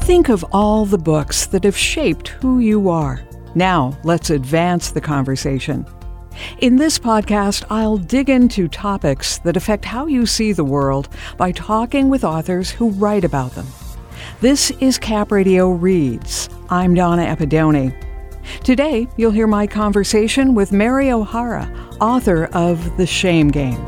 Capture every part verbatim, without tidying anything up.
Think of all the books that have shaped who you are. Now, let's advance the conversation. In this podcast, I'll dig into topics that affect how you see the world by talking with authors who write about them. This is Cap Radio Reads. I'm Donna Epidoni. Today, you'll hear my conversation with Mary O'Hara, author of The Shame Game.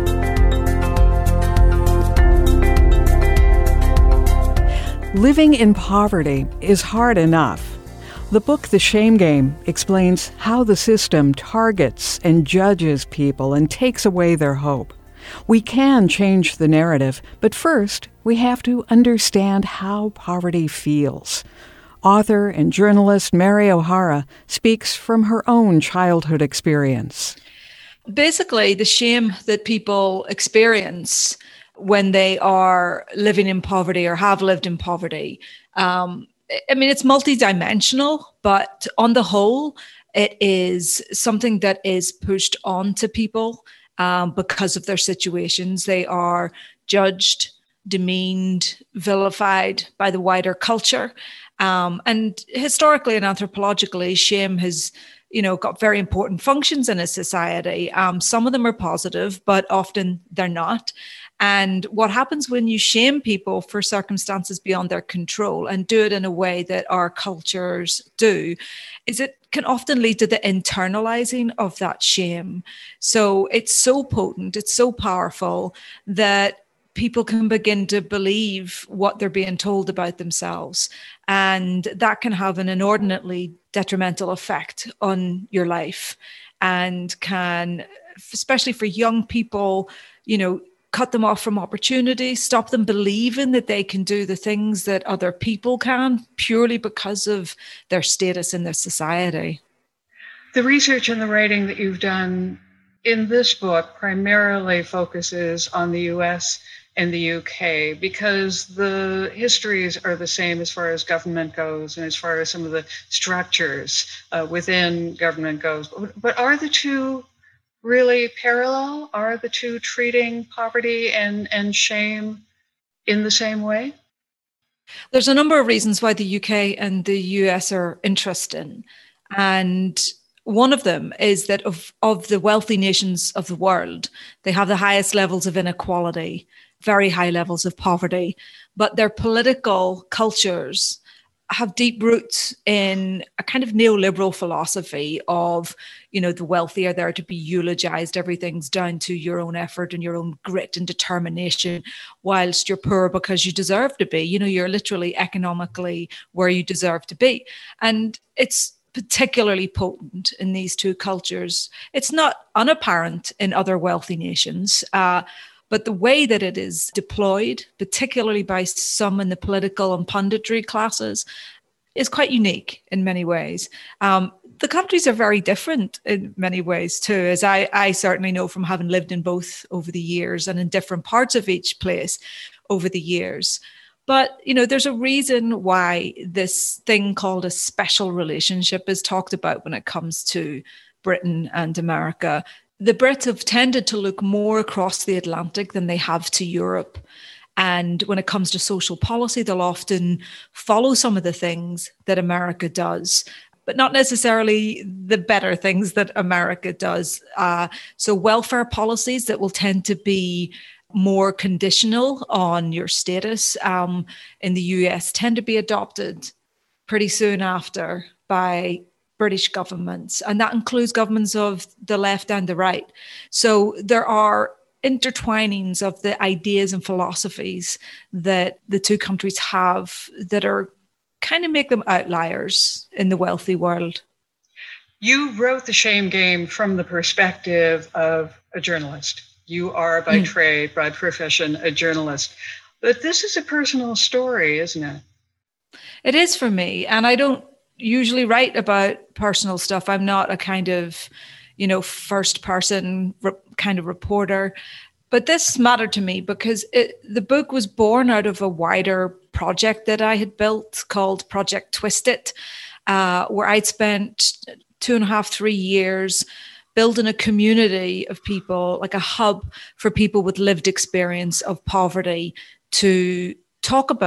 Living in poverty is hard enough. The book The Shame Game explains how the system targets and judges people and takes away their hope. We can change the narrative, but first, we have to understand how poverty feels. Author and journalist Mary O'Hara speaks from her own childhood experience. Basically, the shame that people experience when they are living in poverty or have lived in poverty, um, I mean, it's multidimensional, but on the whole, it is something that is pushed onto people um, because of their situations. They are judged, demeaned, vilified by the wider culture. Um, and historically and anthropologically, shame has, you know, got very important functions in a society. Um, some of them are positive, but often they're not. And what happens when you shame people for circumstances beyond their control and do it in a way that our cultures do, is it can often lead to the internalizing of that shame. So it's so potent, it's so powerful that people can begin to believe what they're being told about themselves. And that can have an inordinately detrimental effect on your life and can, especially for young people, you know, cut them off from opportunity, stop them believing that they can do the things that other people can purely because of their status in their society. The research and the writing that you've done in this book primarily focuses on the U S and the U K because the histories are the same as far as government goes and as far as some of the structures uh, within government goes. But are the two really parallel? Are the two treating poverty and, and shame in the same way? There's a number of reasons why the U K and the U S are interesting. And one of them is that of, of the wealthy nations of the world, they have the highest levels of inequality, very high levels of poverty, but their political cultures have deep roots in a kind of neoliberal philosophy of, you know, the wealthy are there to be eulogized. Everything's down to your own effort and your own grit and determination, whilst you're poor because you deserve to be. You know, you're literally economically where you deserve to be. And it's particularly potent in these two cultures. It's not unapparent in other wealthy nations, uh, but the way that it is deployed, particularly by some in the political and punditry classes, is quite unique in many ways. Um, the countries are very different in many ways too, as I, I certainly know from having lived in both over the years and in different parts of each place over the years. But, you know, there's a reason why this thing called a special relationship is talked about when it comes to Britain and America. The Brits have tended to look more across the Atlantic than they have to Europe. And when it comes to social policy, they'll often follow some of the things that America does, but not necessarily the better things that America does. Uh, so welfare policies that will tend to be more conditional on your status um, in the U S tend to be adopted pretty soon after by British governments, and that includes governments of the left and the right. So there are intertwinings of the ideas and philosophies that the two countries have that are kind of make them outliers in the wealthy world. You wrote The Shame Game from the perspective of a journalist. You are by mm. trade, by profession, a journalist. But this is a personal story, isn't it? It is for me. And I don't usually write about personal stuff. I'm not a kind of, you know, first person re- kind of reporter. But this mattered to me because it, the book was born out of a wider project that I had built called Project Twist It, uh, where I'd spent two and a half, three years building a community of people, like a hub for people with lived experience of poverty to talk about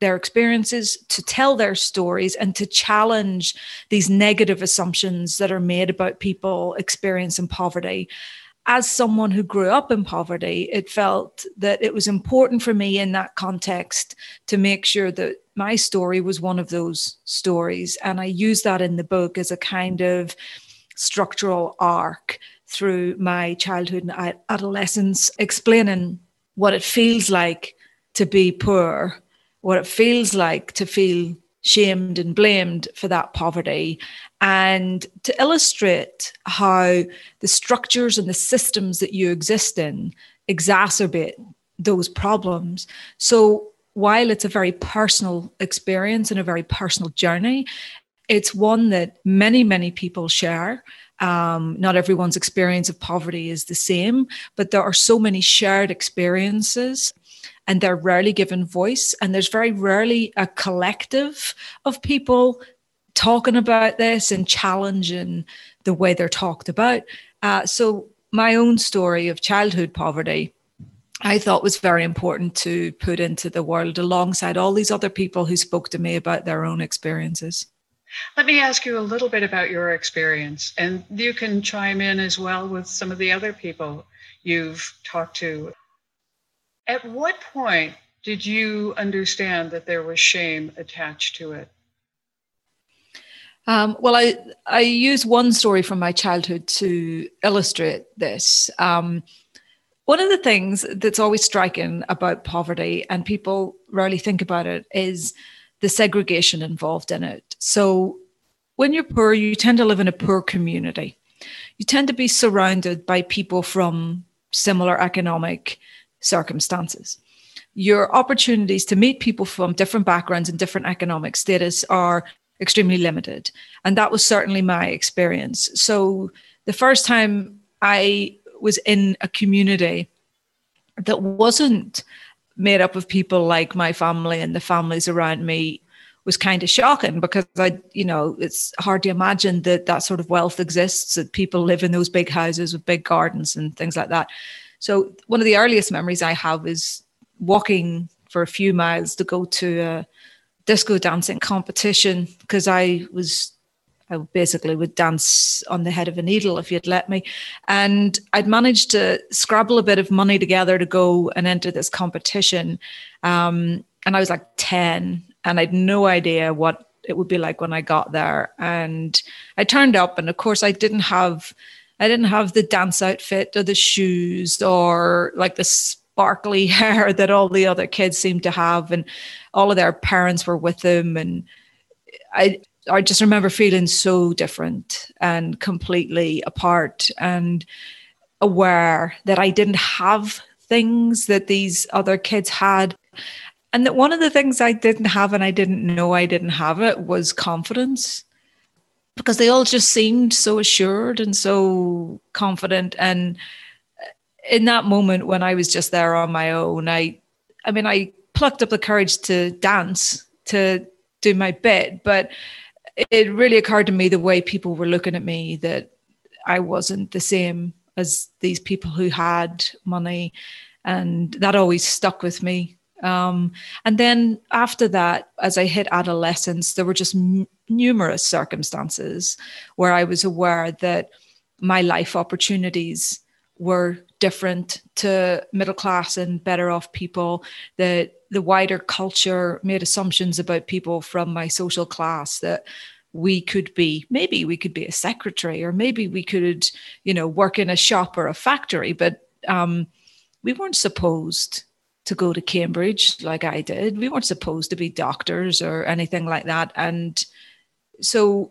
their experiences, to tell their stories, and to challenge these negative assumptions that are made about people experiencing poverty. As someone who grew up in poverty, it felt that it was important for me in that context to make sure that my story was one of those stories. And I use that in the book as a kind of structural arc through my childhood and adolescence, explaining what it feels like to be poor, what it feels like to feel shamed and blamed for that poverty, and to illustrate how the structures and the systems that you exist in exacerbate those problems. So while it's a very personal experience and a very personal journey, it's one that many, many people share. Um, not everyone's experience of poverty is the same, but there are so many shared experiences, and they're rarely given voice. And there's very rarely a collective of people talking about this and challenging the way they're talked about. Uh, so my own story of childhood poverty, I thought was very important to put into the world alongside all these other people who spoke to me about their own experiences. Let me ask you a little bit about your experience, and you can chime in as well with some of the other people you've talked to. At what point did you understand that there was shame attached to it? Um, well, I, I use one story from my childhood to illustrate this. Um, one of the things that's always striking about poverty, and people rarely think about it, is the segregation involved in it. So when you're poor, you tend to live in a poor community. You tend to be surrounded by people from similar economic circumstances. Your opportunities to meet people from different backgrounds and different economic status are extremely limited. And that was certainly my experience. So the first time I was in a community that wasn't made up of people like my family and the families around me was kind of shocking, because I, you know, it's hard to imagine that that sort of wealth exists, that people live in those big houses with big gardens and things like that. So one of the earliest memories I have is walking for a few miles to go to a disco dancing competition, because I was, I basically would dance on the head of a needle if you'd let me. And I'd managed to scrabble a bit of money together to go and enter this competition. Um, and I was like ten, and I had no idea what it would be like when I got there. And I turned up, and of course I didn't have, I didn't have the dance outfit or the shoes or like the sparkly hair that all the other kids seemed to have. And all of their parents were with them. And I, I just remember feeling so different and completely apart, and aware that I didn't have things that these other kids had. And that one of the things I didn't have, and I didn't know I didn't have it, was confidence, because they all just seemed so assured and so confident. And in that moment when I was just there on my own, I, I mean, I plucked up the courage to dance, to do my bit, but it really occurred to me the way people were looking at me, that I wasn't the same as these people who had money. And that always stuck with me. Um, and then after that, as I hit adolescence, there were just m- numerous circumstances where I was aware that my life opportunities were different to middle class and better off people, that the wider culture made assumptions about people from my social class, that we could be, maybe we could be a secretary, or maybe we could, you know, work in a shop or a factory, but um, we weren't supposed to go to Cambridge like I did. We weren't supposed to be doctors or anything like that. And so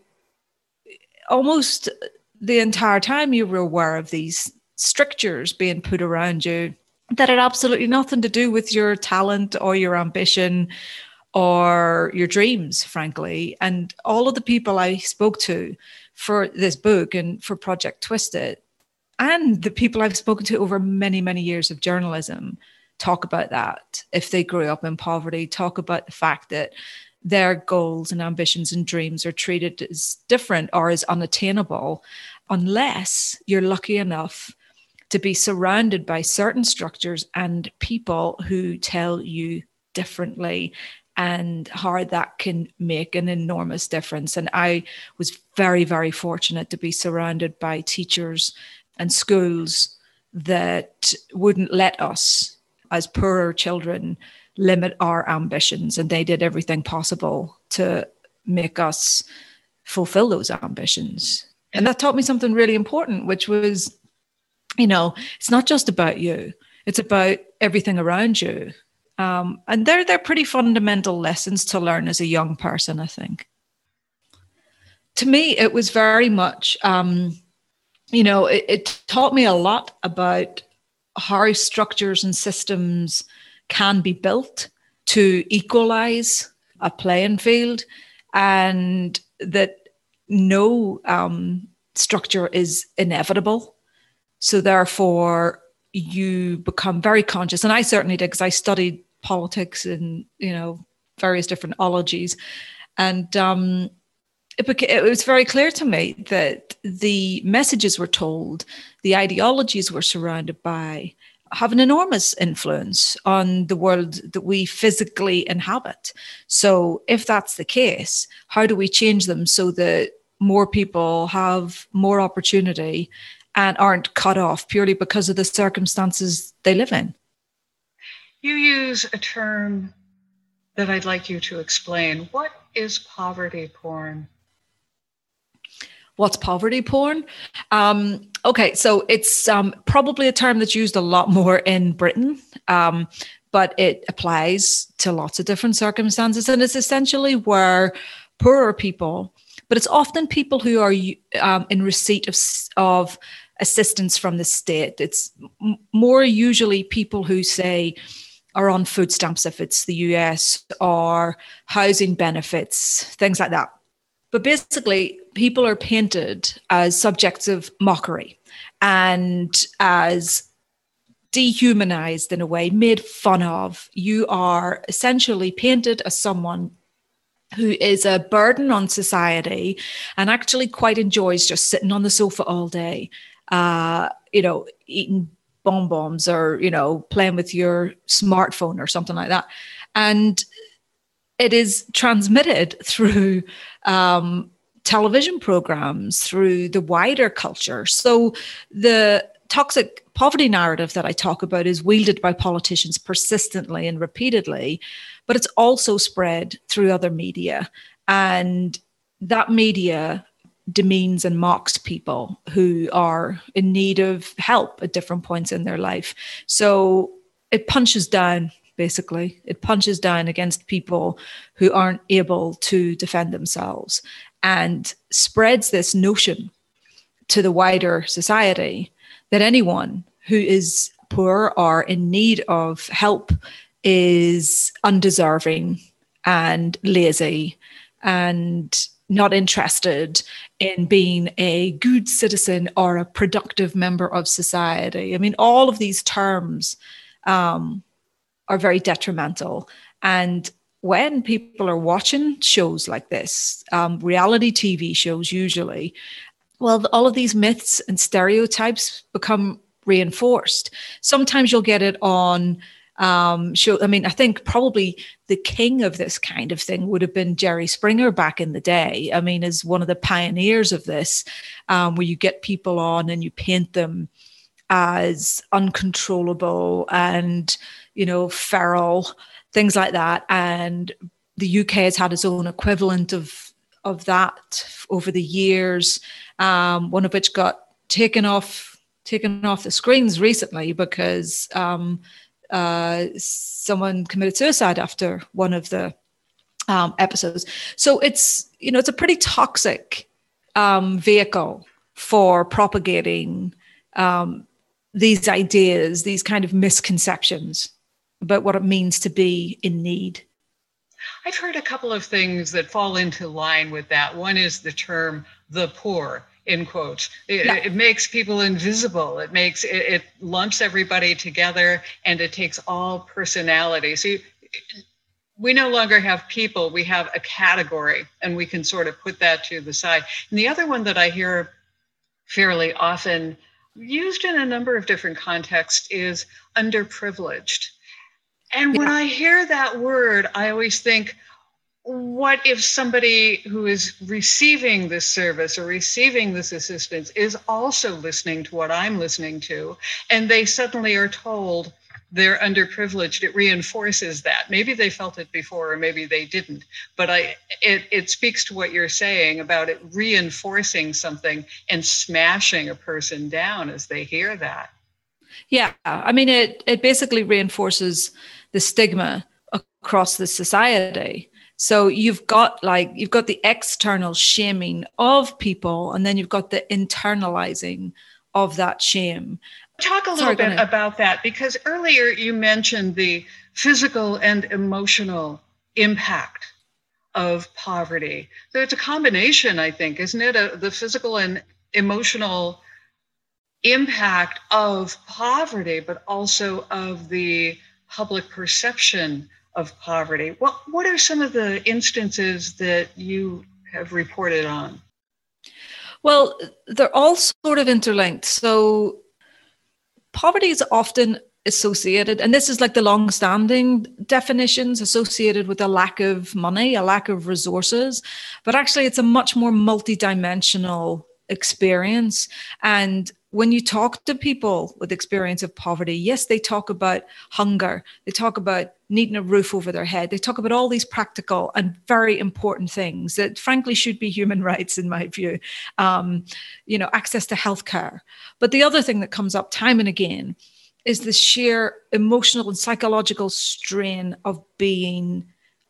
almost the entire time you were aware of these strictures being put around you that had absolutely nothing to do with your talent or your ambition or your dreams, frankly. And all of the people I spoke to for this book and for Project Twisted, and the people I've spoken to over many, many years of journalism, talk about that. If they grew up in poverty, talk about the fact that their goals and ambitions and dreams are treated as different or as unattainable, unless you're lucky enough to be surrounded by certain structures and people who tell you differently. and how that can make an enormous difference. And I was very, very fortunate to be surrounded by teachers and schools that wouldn't let us, as poorer children, limit our ambitions. And they did everything possible to make us fulfill those ambitions. And that taught me something really important, which was, you know, it's not just about you. It's about everything around you. Um, and they're, they're pretty fundamental lessons to learn as a young person, I think. To me, it was very much, um, you know, it, it taught me a lot about how structures and systems can be built to equalize a playing field, and that no um, structure is inevitable. So therefore, you become very conscious, and I certainly did, because I studied politics and, you know, various different ologies, and um, it, beca- it was very clear to me that the messages we're told, the ideologies we're surrounded by, have an enormous influence on the world that we physically inhabit. So if that's the case, how do we change them so that more people have more opportunity and aren't cut off purely because of the circumstances they live in? You use a term that I'd like you to explain. What is poverty porn? What's poverty porn? Um, okay, so it's um, probably a term that's used a lot more in Britain, um, but it applies to lots of different circumstances. And it's essentially where poorer people, but it's often people who are um, in receipt of, of assistance from the state. It's m- more usually people who say are on food stamps if it's the U S, or housing benefits, things like that. But basically, people are painted as subjects of mockery and as dehumanized in a way, made fun of. You are essentially painted as someone who is a burden on society and actually quite enjoys just sitting on the sofa all day, uh, you know, eating bonbons or, you know, playing with your smartphone or something like that. And it is transmitted through um, television programs, through the wider culture. So the toxic poverty narrative that I talk about is wielded by politicians persistently and repeatedly, but it's also spread through other media. And that media demeans and mocks people who are in need of help at different points in their life. So it punches down. Basically, it punches down against people who aren't able to defend themselves and spreads this notion to the wider society that anyone who is poor or in need of help is undeserving and lazy and not interested in being a good citizen or a productive member of society. I mean, all of these terms um, are very detrimental. And when people are watching shows like this, um, reality T V shows usually, well, all of these myths and stereotypes become reinforced. Sometimes you'll get it on um, show. I mean, I think probably the king of this kind of thing would have been Jerry Springer back in the day. I mean, as one of the pioneers of this, um, where you get people on and you paint them as uncontrollable and, you know, feral, things like that. And the U K has had its own equivalent of of that over the years, um, one of which got taken off taken off the screens recently because um, uh, someone committed suicide after one of the um, episodes. So it's, you know, it's a pretty toxic um, vehicle for propagating um, these ideas, these kind of misconceptions about what it means to be in need. I've heard a couple of things that fall into line with that. One is the term the poor, in quotes. It, yeah. it makes people invisible. It makes it, it lumps everybody together, and it takes all personality. So you, we no longer have people, we have a category, and we can sort of put that to the side. And the other one that I hear fairly often, used in a number of different contexts, is underprivileged. And when Yeah. I hear that word, I always think, what if somebody who is receiving this service or receiving this assistance is also listening to what I'm listening to, and they suddenly are told they're underprivileged? It reinforces that. Maybe they felt it before, or maybe they didn't. But I, it, it speaks to what you're saying about it reinforcing something and smashing a person down as they hear that. Yeah, I mean, it it basically reinforces the stigma across the society. So you've got like you've got the external shaming of people, and then you've got the internalizing of that shame. Talk a little Sorry, bit about that, because earlier you mentioned the physical and emotional impact of poverty. So it's a combination, I think, isn't it? A, the physical and emotional impact of poverty, but also of the public perception of poverty. What, what are some of the instances that you have reported on? Well, they're all sort of interlinked. So poverty is often associated, and this is like the long-standing definitions, associated with a lack of money, a lack of resources, but actually it's a much more multidimensional experience. And when you talk to people with experience of poverty, yes, they talk about hunger, they talk about needing a roof over their head, they talk about all these practical and very important things that frankly should be human rights in my view. Um, you know, access to healthcare. But the other thing that comes up time and again is the sheer emotional and psychological strain of being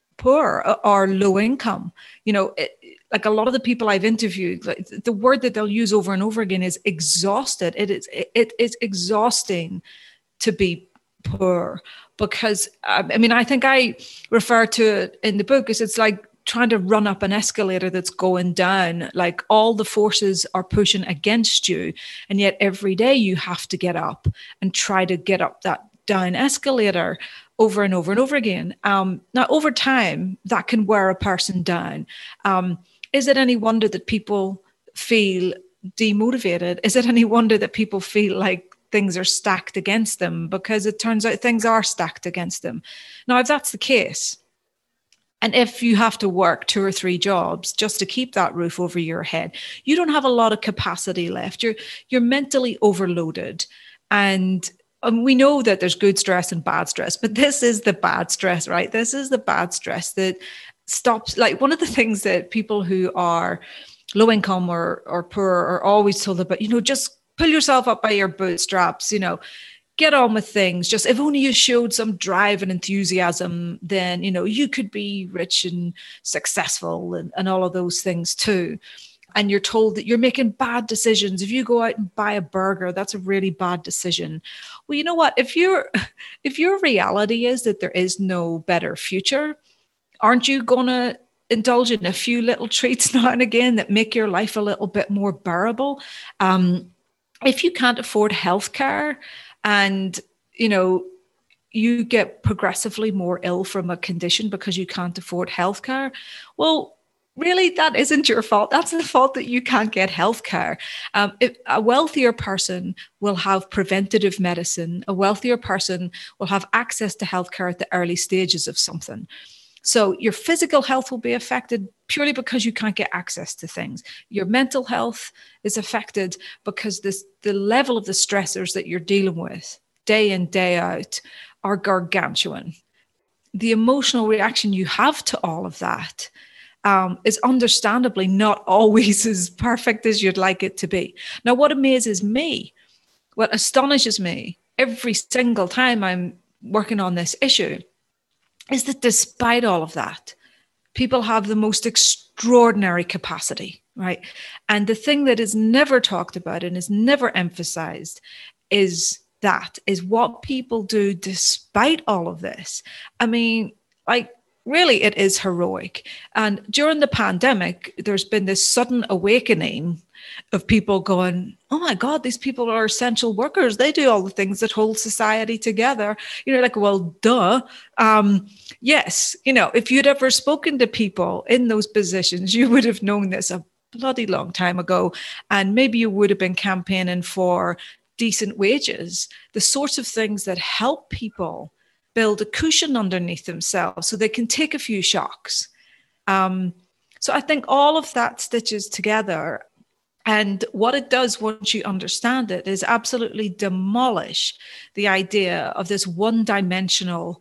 poor or low income. You know, it, like a lot of the people I've interviewed, like the word that they'll use over and over again is exhausted. It is it, it is exhausting to be poor, because um, I mean, I think I refer to it in the book as it's like trying to run up an escalator that's going down. Like all the forces are pushing against you, and yet every day you have to get up and try to get up that down escalator over and over and over again. Um, now, over time, that can wear a person down. Um, is it any wonder that people feel demotivated? Is it any wonder that people feel like things are stacked against them? Because it turns out things are stacked against them. Now, if that's the case, and if you have to work two or three jobs just to keep that roof over your head, you don't have a lot of capacity left. You're you're mentally overloaded. And um, we know that there's good stress and bad stress, but this is the bad stress, right? This is the bad stress that stops. Like one of the things that people who are low income or, or poor are always told about, you know, just pull yourself up by your bootstraps, you know, get on with things. Just if only you showed some drive and enthusiasm, then, you know, you could be rich and successful and, and all of those things too. And you're told that you're making bad decisions. If you go out and buy a burger, that's a really bad decision. Well, you know what? If your if your reality is that there is no better future, aren't you going to indulge in a few little treats now and again that make your life a little bit more bearable? Um, if you can't afford healthcare, and, you know, you get progressively more ill from a condition because you can't afford healthcare, well, really, that isn't your fault. That's the fault that you can't get healthcare. Um, if a wealthier person will have preventative medicine. A wealthier person will have access to healthcare at the early stages of something. So your physical health will be affected purely because you can't get access to things. Your mental health is affected because this, the level of the stressors that you're dealing with day in, day out are gargantuan. The emotional reaction you have to all of that um, is understandably not always as perfect as you'd like it to be. Now, what amazes me, what astonishes me every single time I'm working on this issue is that despite all of that, people have the most extraordinary capacity, right? And the thing that is never talked about and is never emphasized is that, is what people do despite all of this. I mean, like, really, it is heroic. And during the pandemic, there's been this sudden awakening of people going, oh my God, these people are essential workers. They do all the things that hold society together. You know, like, well, duh. Um, yes, you know, if you'd ever spoken to people in those positions, you would have known this a bloody long time ago. And maybe you would have been campaigning for decent wages, the sorts of things that help people build a cushion underneath themselves so they can take a few shocks. Um, so I think all of that stitches together. And what it does once you understand it is absolutely demolish the idea of this one-dimensional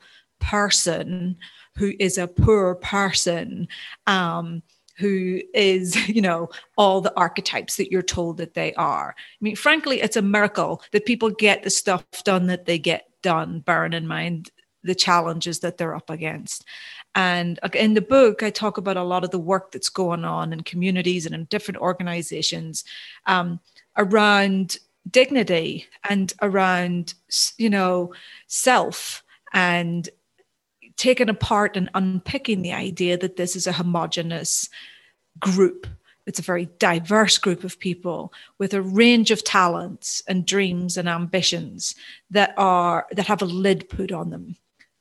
person who is a poor person, um, who is, you know, all the archetypes that you're told that they are. I mean, frankly, it's a miracle that people get the stuff done that they get done, bearing in mind the challenges that they're up against. And in the book, I talk about a lot of the work that's going on in communities and in different organizations um, around dignity and around, you know, self, and taking apart and unpicking the idea that this is a homogenous group. It's a very diverse group of people with a range of talents and dreams and ambitions that are that have a lid put on them.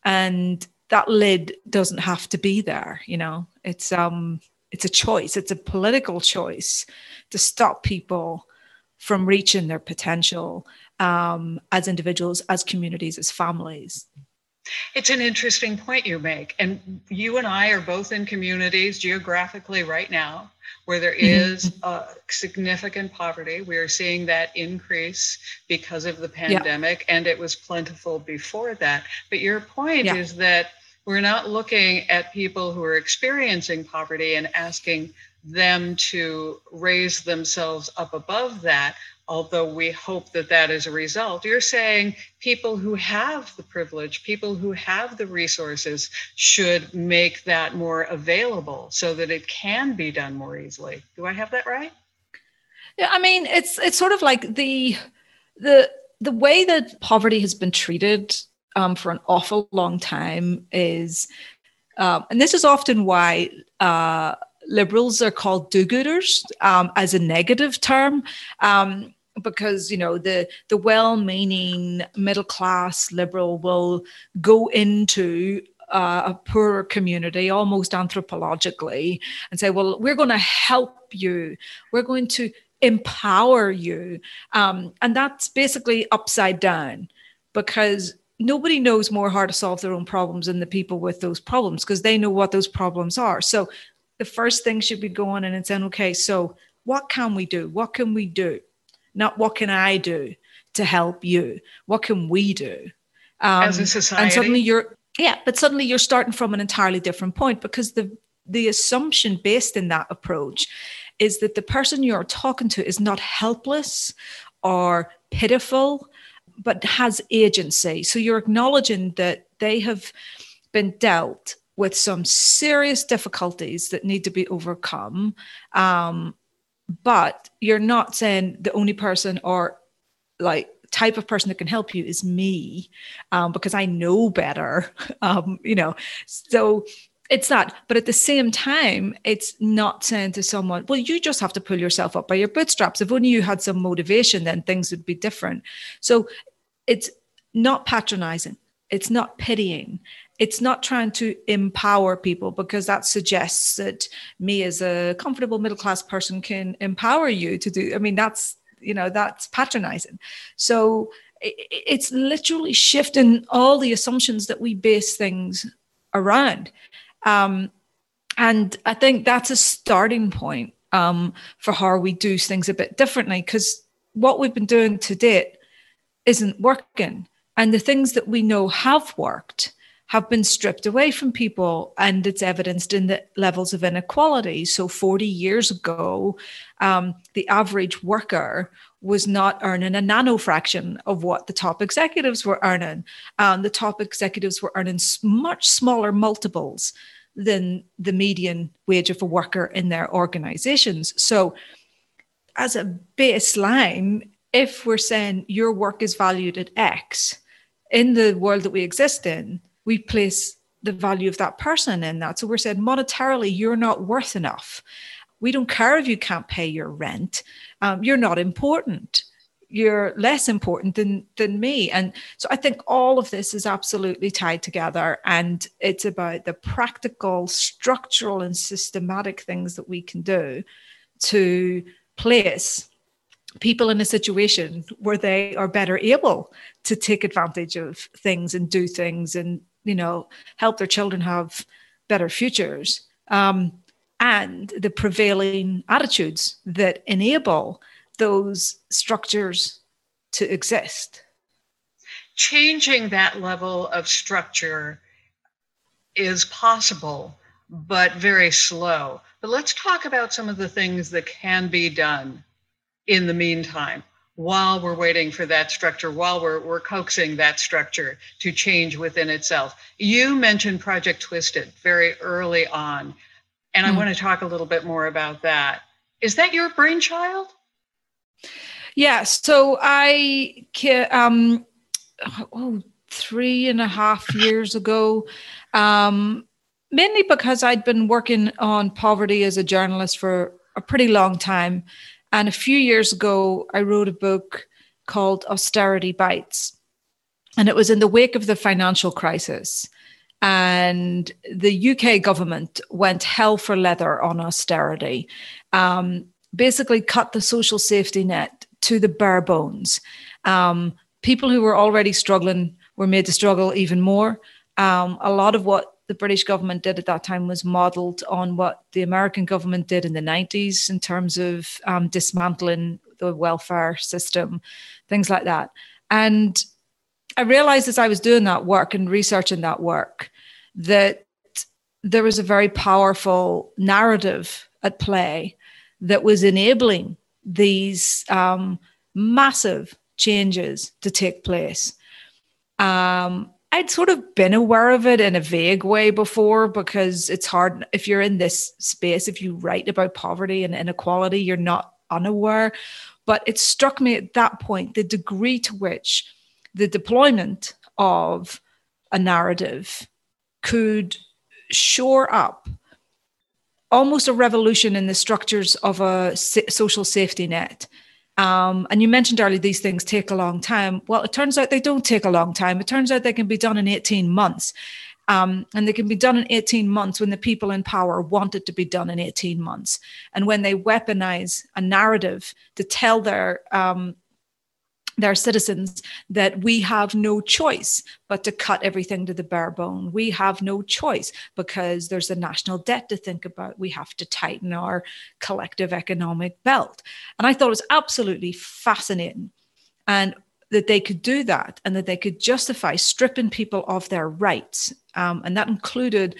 And that lid doesn't have to be there, you know. It's um it's a choice. It's a political choice to stop people from reaching their potential um, as individuals, as communities, as families. It's an interesting point you make. And you and I are both in communities geographically right now where there is mm-hmm. uh, significant poverty. We are seeing that increase because of the pandemic, yeah. and it was plentiful before that. But your point yeah. is that we're not looking at people who are experiencing poverty and asking them to raise themselves up above that, although we hope that that is a result. You're saying people who have the privilege, people who have the resources should make that more available so that it can be done more easily. Do I have that right? Yeah, I mean, it's it's sort of like the the the way that poverty has been treated um, for an awful long time is, um, and this is often why uh, liberals are called do-gooders um, as a negative term. Um, because, you know, the, the well-meaning middle-class liberal will go into uh, a poorer community almost anthropologically and say, well, we're going to help you. We're going to empower you. Um, and that's basically upside down, because nobody knows more how to solve their own problems than the people with those problems, because they know what those problems are. So the first thing should be going in and saying, okay, so what can we do? What can we do? Not what can I do to help you? What can we do? Um, As a society. And suddenly you're, yeah, but suddenly you're starting from an entirely different point, because the, the assumption based in that approach is that the person you're talking to is not helpless or pitiful, but has agency. So you're acknowledging that they have been dealt with some serious difficulties that need to be overcome. Um, But you're not saying the only person or like type of person that can help you is me, um, because I know better, um, you know. So it's that. But at the same time, it's not saying to someone, well, you just have to pull yourself up by your bootstraps. If only you had some motivation, then things would be different. So it's not patronizing. It's not pitying. It's not trying to empower people, because that suggests that me as a comfortable middle-class person can empower you to do. I mean, that's, you know, that's patronizing. So it's literally shifting all the assumptions that we base things around. Um, and I think that's a starting point um, for how we do things a bit differently, because what we've been doing to date isn't working. And the things that we know have worked have been stripped away from people, and it's evidenced in the levels of inequality. So forty years ago, um, the average worker was not earning a nanofraction of what the top executives were earning. Um, the top executives were earning much smaller multiples than the median wage of a worker in their organizations. So as a baseline, if we're saying your work is valued at X, in the world that we exist in, we place the value of that person in that. So we're saying monetarily, you're not worth enough. We don't care if you can't pay your rent. Um, you're not important. You're less important than, than me. And so I think all of this is absolutely tied together. And it's about the practical, structural, and systematic things that we can do to place people in a situation where they are better able to take advantage of things and do things and, you know, help their children have better futures, um, and the prevailing attitudes that enable those structures to exist. Changing that level of structure is possible, but very slow. But let's talk about some of the things that can be done in the meantime, while we're waiting for that structure, while we're, we're coaxing that structure to change within itself. You mentioned Project Twisted very early on, and I mm. want to talk a little bit more about that. Is that your brainchild? Yeah, so I, um, oh, three and a half years ago, um, mainly because I'd been working on poverty as a journalist for a pretty long time. And a few years ago, I wrote a book called Austerity Bites. And it was in the wake of the financial crisis. And the U K government went hell for leather on austerity, um, basically cut the social safety net to the bare bones. Um, people who were already struggling were made to struggle even more. Um, a lot of what the British government did at that time was modeled on what the American government did in the nineties in terms of um, dismantling the welfare system, things like that. And I realized as I was doing that work and researching that work, that there was a very powerful narrative at play that was enabling these um, massive changes to take place. Um, I'd sort of been aware of it in a vague way before, because it's hard if you're in this space, if you write about poverty and inequality, you're not unaware. But it struck me at that point, the degree to which the deployment of a narrative could shore up almost a revolution in the structures of a social safety net. Um, and you mentioned earlier, these things take a long time. Well, it turns out they don't take a long time. It turns out they can be done in eighteen months. Um, and they can be done in eighteen months when the people in power want it to be done in eighteen months. And when they weaponize a narrative to tell their um, their citizens that we have no choice but to cut everything to the bare bone. We have no choice because there's a national debt to think about. We have to tighten our collective economic belt. And I thought it was absolutely fascinating. And that they could do that and that they could justify stripping people of their rights. Um, and that included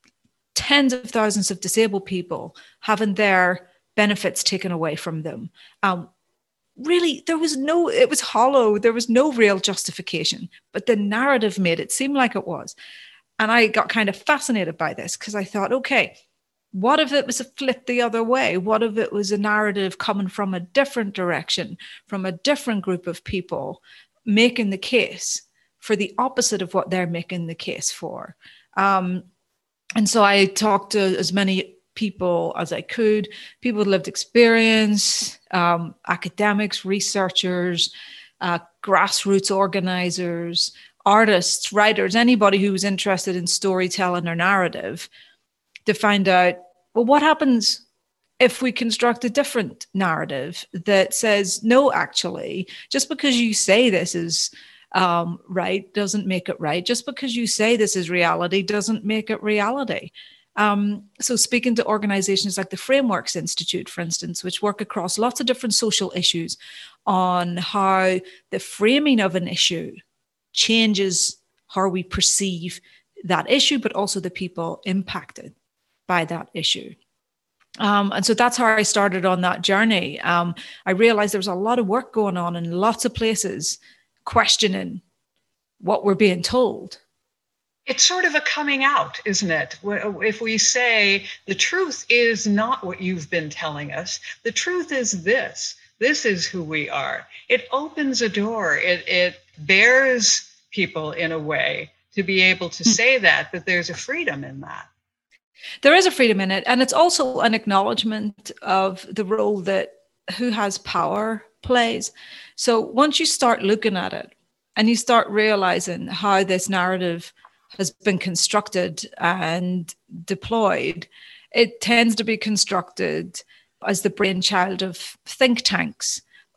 tens of thousands of disabled people having their benefits taken away from them. Um, Really, there was no, it was hollow. There was no real justification, but the narrative made it seem like it was. And I got kind of fascinated by this because I thought, okay, what if it was a flip the other way? What if it was a narrative coming from a different direction, from a different group of people making the case for the opposite of what they're making the case for? Um, and so I talked to as many people as I could, people with lived experience, um, academics, researchers, uh, grassroots organizers, artists, writers, anybody who was interested in storytelling or narrative, to find out, well, what happens if we construct a different narrative that says, no, actually, just because you say this is um, right doesn't make it right. Just because you say this is reality doesn't make it reality. Um, so speaking to organizations like the Frameworks Institute, for instance, which work across lots of different social issues on how the framing of an issue changes how we perceive that issue, but also the people impacted by that issue. Um, and so that's how I started on that journey. Um, I realized there was a lot of work going on in lots of places questioning what we're being told. It's sort of a coming out, isn't it? If we say the truth is not what you've been telling us, the truth is this, this is who we are. It opens a door. It, it bears people in a way to be able to say that, that there's a freedom in that. There is a freedom in it. And it's also an acknowledgement of the role that who has power plays. So once you start looking at it and you start realizing how this narrative has been constructed and deployed, it tends to be constructed as the brainchild of think tanks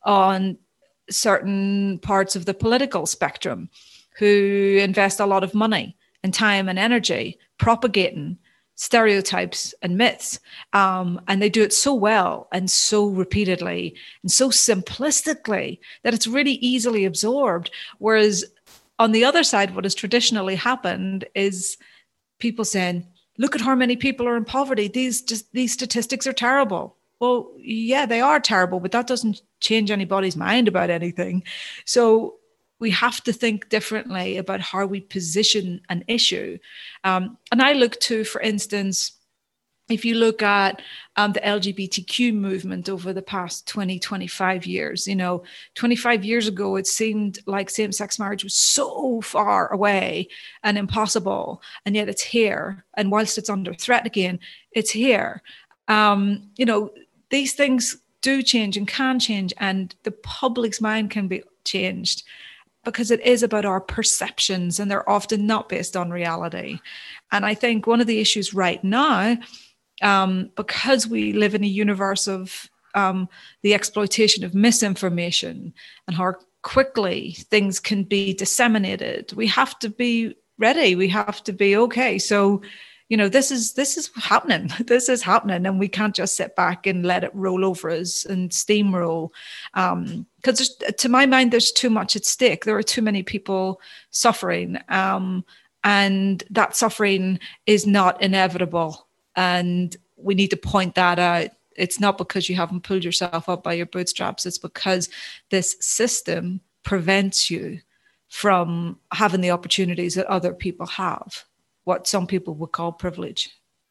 on certain parts of the political spectrum who invest a lot of money and time and energy propagating stereotypes and myths. Um, and they do it so well and so repeatedly and so simplistically that it's really easily absorbed. Whereas on the other side, what has traditionally happened is people saying, look at how many people are in poverty. These just these statistics are terrible. Well, yeah, they are terrible, but that doesn't change anybody's mind about anything. So we have to think differently about how we position an issue. Um, and I look to, for instance, if you look at um, the L G B T Q movement over the past twenty, twenty-five years, you know, twenty-five years ago, it seemed like same-sex marriage was so far away and impossible, and yet it's here. And whilst it's under threat again, it's here. Um, you know, these things do change and can change, and the public's mind can be changed, because it is about our perceptions, and they're often not based on reality. And I think one of the issues right now, um, because we live in a universe of um, the exploitation of misinformation and how quickly things can be disseminated, we have to be ready. We have to be okay. So, you know, this is this is happening. This is happening, and we can't just sit back and let it roll over us and steamroll. Um, because to my mind, there's too much at stake. There are too many people suffering, um, and that suffering is not inevitable. And we need to point that out. It's not because you haven't pulled yourself up by your bootstraps. It's because this system prevents you from having the opportunities that other people have, what some people would call privilege.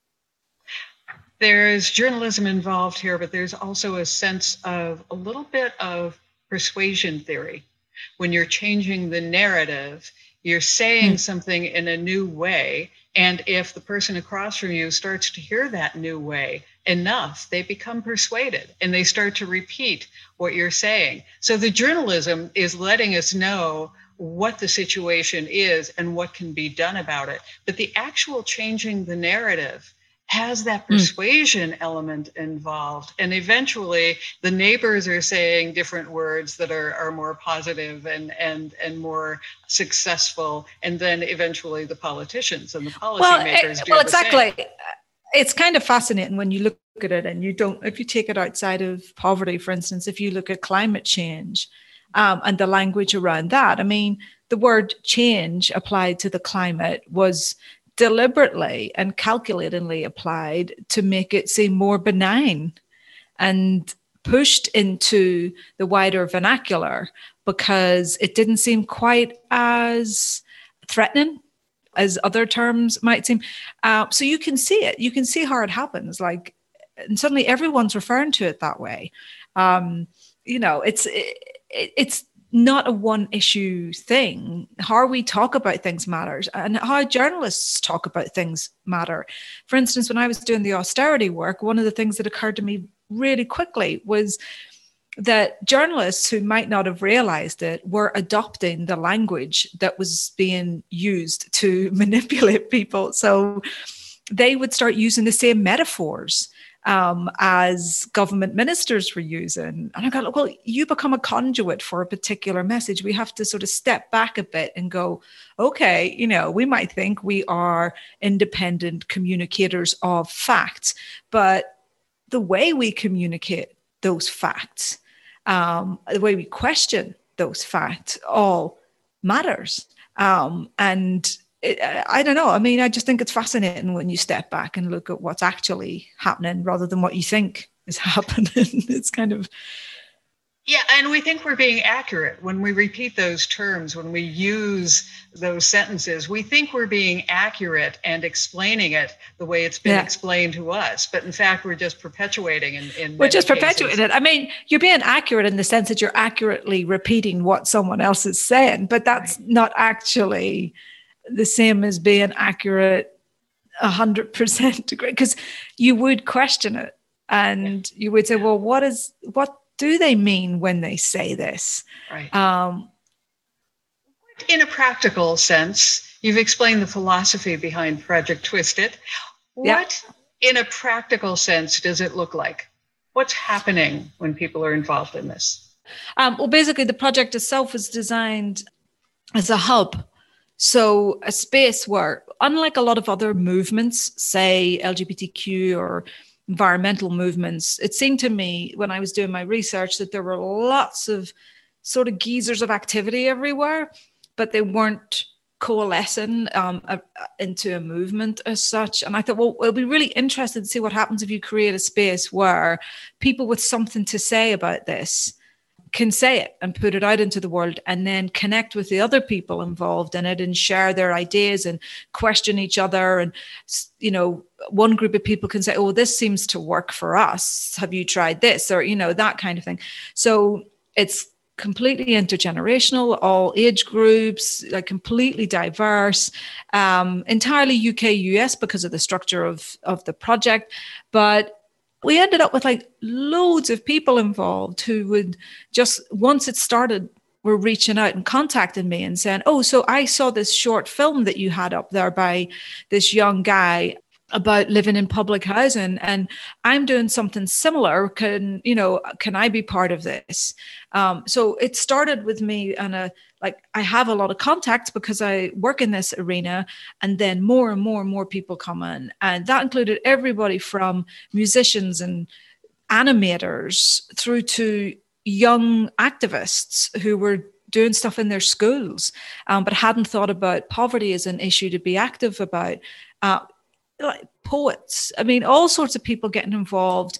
There's journalism involved here, but there's also a sense of a little bit of persuasion theory. When you're changing the narrative, you're saying mm. something in a new way. And if the person across from you starts to hear that new way enough, they become persuaded and they start to repeat what you're saying. So the journalism is letting us know what the situation is and what can be done about it. But the actual changing the narrative has that persuasion mm. element involved. And eventually the neighbors are saying different words that are, are more positive and, and, and more successful. And then eventually the politicians and the policymakers well, do Well, the exactly. same. It's kind of fascinating when you look at it and you don't, if you take it outside of poverty, for instance, if you look at climate change, Um, and the language around that. I mean, the word change applied to the climate was deliberately and calculatedly applied to make it seem more benign and pushed into the wider vernacular because it didn't seem quite as threatening as other terms might seem. Uh, so you can see it. You can see how it happens. Like, and suddenly everyone's referring to it that way. Um, you know, it's... It, it's not a one issue thing. How we talk about things matters, and how journalists talk about things matter. For instance, when I was doing the austerity work, one of the things that occurred to me really quickly was that journalists who might not have realized it were adopting the language that was being used to manipulate people. So they would start using the same metaphors Um, as government ministers were using. And I go, well, you become a conduit for a particular message. We have to sort of step back a bit and go, okay, you know, we might think we are independent communicators of facts, but the way we communicate those facts, um, the way we question those facts all matters. Um, and It, I don't know. I mean, I just think it's fascinating when you step back and look at what's actually happening rather than what you think is happening. It's kind of... Yeah, and we think we're being accurate when we repeat those terms, when we use those sentences. We think we're being accurate and explaining it the way it's been yeah. explained to us. But in fact, we're just perpetuating in, in We're just cases. perpetuating it. I mean, you're being accurate in the sense that you're accurately repeating what someone else is saying, but that's right. not actually the same as being accurate a hundred percent degree, because you would question it and yeah. you would say, well, what is, what do they mean when they say this? Right. Um, in a practical sense, you've explained the philosophy behind Project Twist It. What, yeah. in a practical sense, does it look like? What's happening when people are involved in this? Um, well, basically, the project itself was designed as a hub. So a space where, unlike a lot of other movements, say L G B T Q or environmental movements, it seemed to me when I was doing my research that there were lots of sort of geysers of activity everywhere, but they weren't coalescing um, uh, into a movement as such. And I thought, well, it'll be really interesting to see what happens if you create a space where people with something to say about this can say it and put it out into the world, and then connect with the other people involved in it and share their ideas and question each other. And, you know, one group of people can say, oh, this seems to work for us. Have you tried this? Or, you know, that kind of thing. So it's completely intergenerational, all age groups, like completely diverse, um, entirely U K, U S because of the structure of, of the project. But we ended up with like loads of people involved who would just, once it started, were reaching out and contacting me and saying, oh, so I saw this short film that you had up there by this young guy about living in public housing, and I'm doing something similar. Can, you know, can I be part of this? Um, so it started with me and a, like, I have a lot of contacts because I work in this arena, and then more and more and more people come in. And that included everybody from musicians and animators through to young activists who were doing stuff in their schools, um, but hadn't thought about poverty as an issue to be active about. Uh, like poets, I mean, all sorts of people getting involved,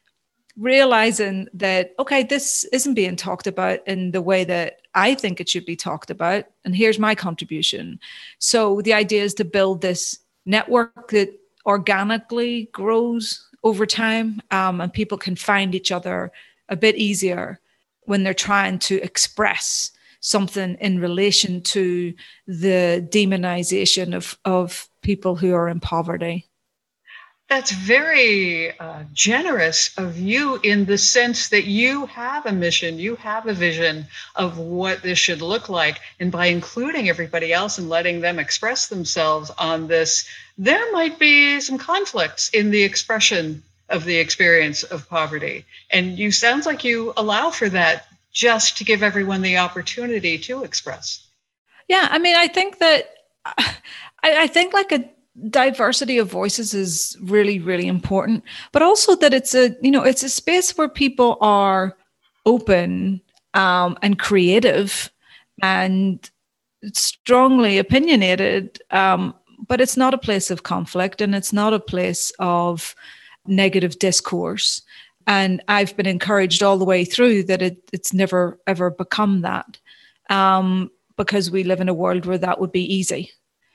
realizing that, okay, this isn't being talked about in the way that I think it should be talked about, and here's my contribution. So the idea is to build this network that organically grows over time, um, and people can find each other a bit easier when they're trying to express something in relation to the demonization of, of people who are in poverty. That's very uh, generous of you, in the sense that you have a mission, you have a vision of what this should look like. And by including everybody else and letting them express themselves on this, there might be some conflicts in the expression of the experience of poverty. And you sounds like you allow for that, just to give everyone the opportunity to express. Yeah, I mean, I think that, I, I think like a diversity of voices is really, really important, but also that it's a, you know, it's a space where people are open um, and creative and strongly opinionated, um, but it's not a place of conflict, and it's not a place of negative discourse. And I've been encouraged all the way through that it, it's never, ever become that, um, because we live in a world where that would be easy.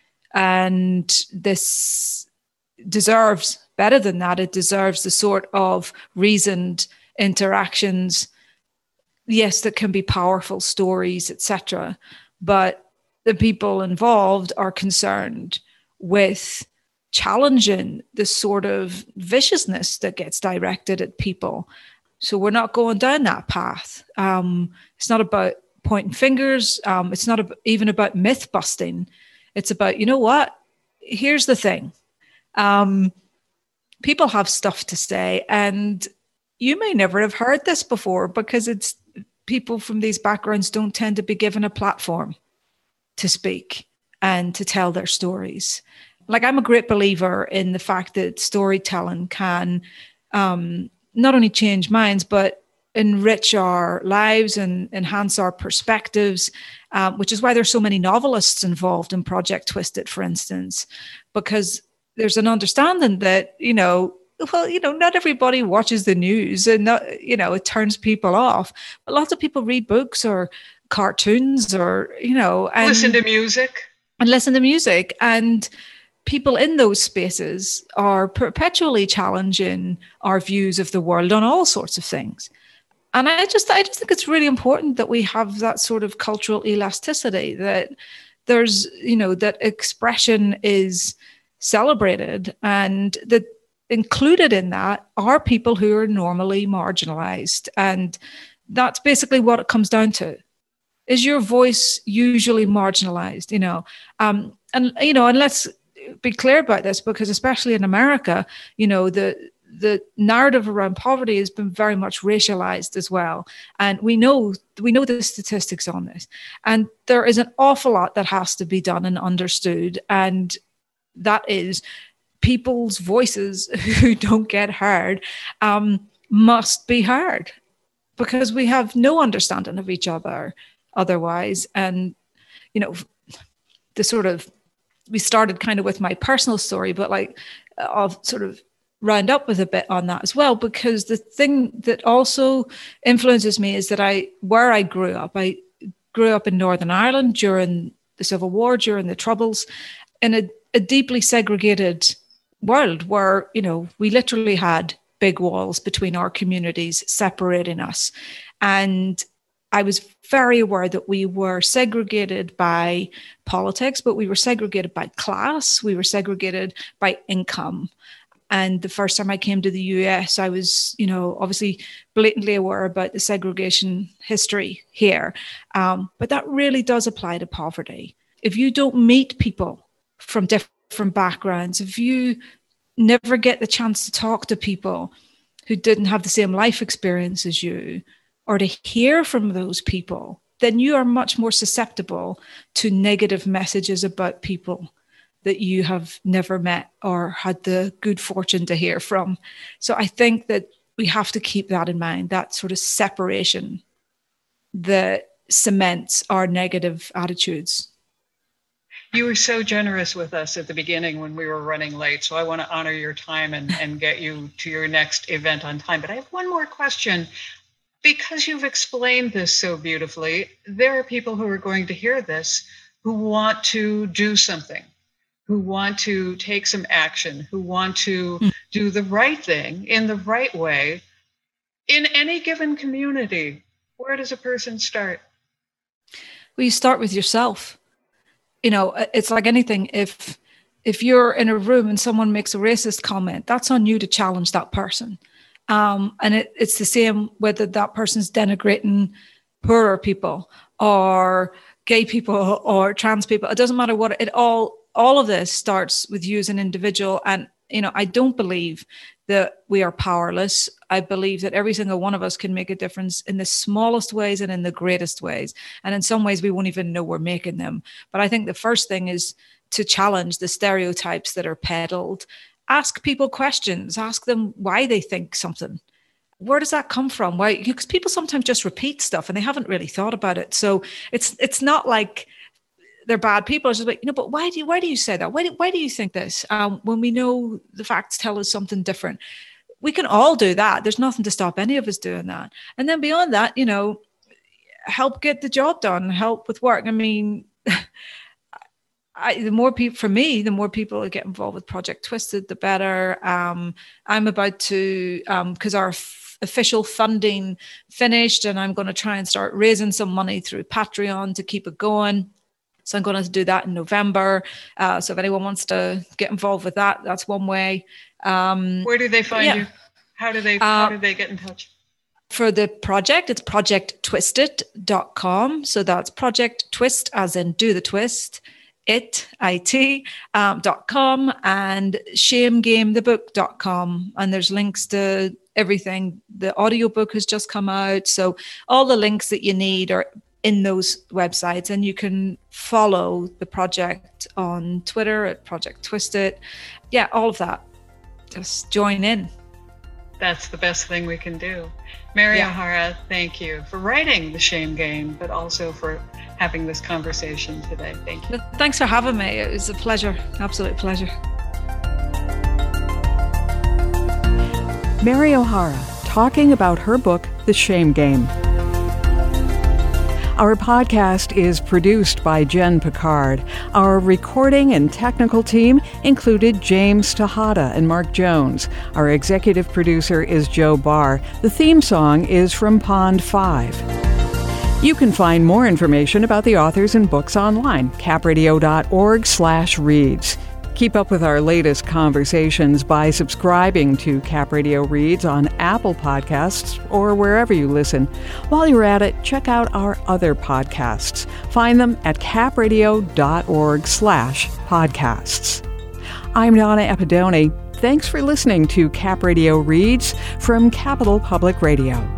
And this deserves better than that. It deserves the sort of reasoned interactions, yes, that can be powerful stories, et cetera. But the people involved are concerned with challenging the sort of viciousness that gets directed at people. So we're not going down that path. Um, it's not about pointing fingers. Um, it's not ab- even about myth busting. It's about, you know what? Here's the thing. Um, people have stuff to say, and you may never have heard this before, because it's people from these backgrounds don't tend to be given a platform to speak and to tell their stories. Like, I'm a great believer in the fact that storytelling can um, not only change minds, but enrich our lives and enhance our perspectives, um, which is why there's so many novelists involved in Project Twisted, for instance, because there's an understanding that, you know, well, you know, not everybody watches the news, and not, you know, it turns people off. But lots of people read books or cartoons, or, you know, and listen to music. And listen to music. And people in those spaces are perpetually challenging our views of the world on all sorts of things. And I just, I just think it's really important that we have that sort of cultural elasticity, that there's, you know, that expression is celebrated, and that included in that are people who are normally marginalized. And that's basically what it comes down to. Is your voice usually marginalized, you know? Um, and, you know, and let's be clear about this, because especially in America, you know, the the narrative around poverty has been very much racialized as well. And we know we know the statistics on this. And there is an awful lot that has to be done and understood. And that is people's voices who don't get heard um, must be heard, because we have no understanding of each other otherwise. And, you know, the sort of, we started kind of with my personal story, but like I'll sort of round up with a bit on that as well, because the thing that also influences me is that I, where I grew up, I grew up in Northern Ireland during the Civil War, during the Troubles, in a, a deeply segregated world where, you know, we literally had big walls between our communities separating us. And I was very aware that we were segregated by politics, but we were segregated by class. We were segregated by income. And the first time I came to the U S, I was, you know, obviously blatantly aware about the segregation history here. Um, but that really does apply to poverty. If you don't meet people from different backgrounds, if you never get the chance to talk to people who didn't have the same life experience as you, or to hear from those people, then you are much more susceptible to negative messages about people that you have never met or had the good fortune to hear from. So I think that we have to keep that in mind, that sort of separation that cements our negative attitudes. You were so generous with us at the beginning when we were running late, so I want to honor your time and, and get you to your next event on time. But I have one more question. Because you've explained this so beautifully, there are people who are going to hear this who want to do something, who want to take some action, who want to mm. do the right thing in the right way in any given community. Where does a person start? Well, you start with yourself. You know, it's like anything. If if you're in a room and someone makes a racist comment, that's on you to challenge that person. Um, and it, it's the same whether that person's denigrating poorer people or gay people or trans people. It doesn't matter what it all, all of this starts with you as an individual. And, you know, I don't believe that we are powerless. I believe that every single one of us can make a difference in the smallest ways and in the greatest ways. And in some ways we won't even know we're making them. But I think the first thing is to challenge the stereotypes that are peddled. Ask people questions. Ask them why they think something. Where does that come from? Why? Because people sometimes just repeat stuff and they haven't really thought about it. So it's it's not like they're bad people. It's just like, you know, but why do you why do you say that? Why do, why do you think this? Um, when we know the facts tell us something different, we can all do that. There's nothing to stop any of us doing that. And then beyond that, you know, help get the job done. Help with work. I mean. I, the more people, for me, the more people that get involved with Project Twisted, the better. Um, I'm about to, because um, our f- official funding finished, and I'm going to try and start raising some money through Patreon to keep it going. So I'm going to do that in November. Uh, so if anyone wants to get involved with that, that's one way. Um, Where do they find yeah. you? How do they? How uh, do they get in touch? For the project, it's project twisted dot com. So that's Project Twist, as in do the twist. It, it, um, dot com and shame game the book dot com. And there's links to everything. The audiobook has just come out. So all the links that you need are in those websites. And you can follow the project on Twitter at Project Twisted. Yeah, all of that. Just join in. That's the best thing we can do. Mary yeah. O'Hara, thank you for writing The Shame Game, but also for having this conversation today. Thank you. Thanks for having me. It was a pleasure. Absolute pleasure. Mary O'Hara talking about her book, The Shame Game. Our podcast is produced by Jen Picard. Our recording and technical team included James Tejada and Mark Jones. Our executive producer is Joe Barr. The theme song is from Pond five. You can find more information about the authors and books online, capradio.org slash reads. Keep up with our latest conversations by subscribing to Cap Radio Reads on Apple Podcasts or wherever you listen. While you're at it, check out our other podcasts. Find them at capradio.org slash podcasts. I'm Donna Epidoni. Thanks for listening to Cap Radio Reads from Capital Public Radio.